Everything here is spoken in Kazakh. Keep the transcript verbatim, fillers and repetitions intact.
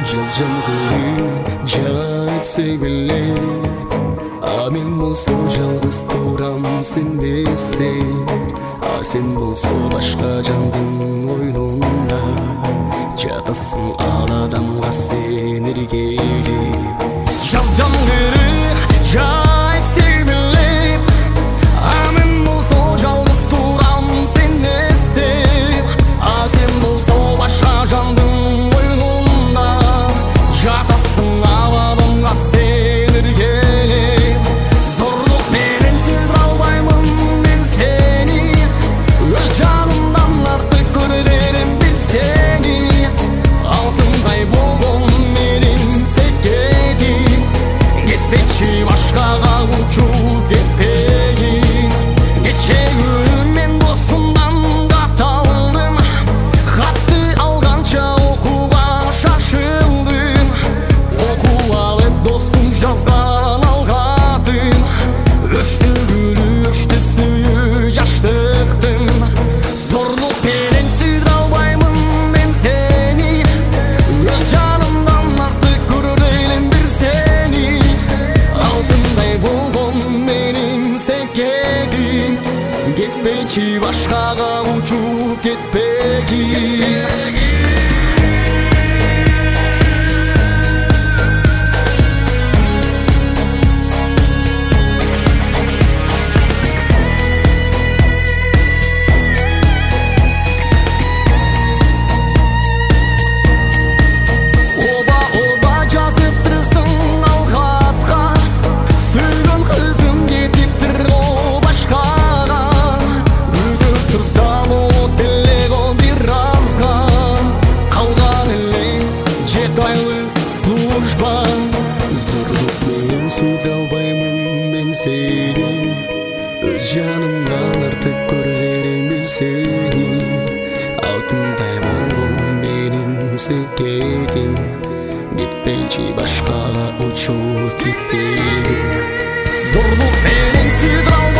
Жаз жамғыры жайт себеле, а мен болсам жалғыз тұрам сен естеп. А сен болсаң башқа жандың ойнында, жатасың ал адамға сен еркелеп. Жаз жамғыры жайт себелеп, а мен болсам жалғыз тұрам сен естеп. А сен болсаң башқа жандың ойнында, жатасың ал адамға сен еркелеп. Зорлық менен сүйдіре алмаймын мен сені, өз жанымдан артық көрерім білсені. Алтындай болғым менің секетім, кетпеші башқаға ұшып кетпейін. Кеше күні мен досымдан хат алдым, хатты алғанша оқуға шашылдым. Оқу алып досым жазған алғатын, өшті гүлі өшті сүйі жаштықтың. Зорлық менен сүйдіре алмаймын мен сені, өз жанымдан артық көрерім бір сені. Алтындай болғым менің секетім, кетпейші башқаға ұшып кетпейін. Зорлық менен сүйдіре алмаймын мен сені, өз жанымдан артық көрерім білсені. Алтындай болғым менің секетім, кетпейші башқаға ұшып кетпейін. Зорлық менен сүйдіре алмаймын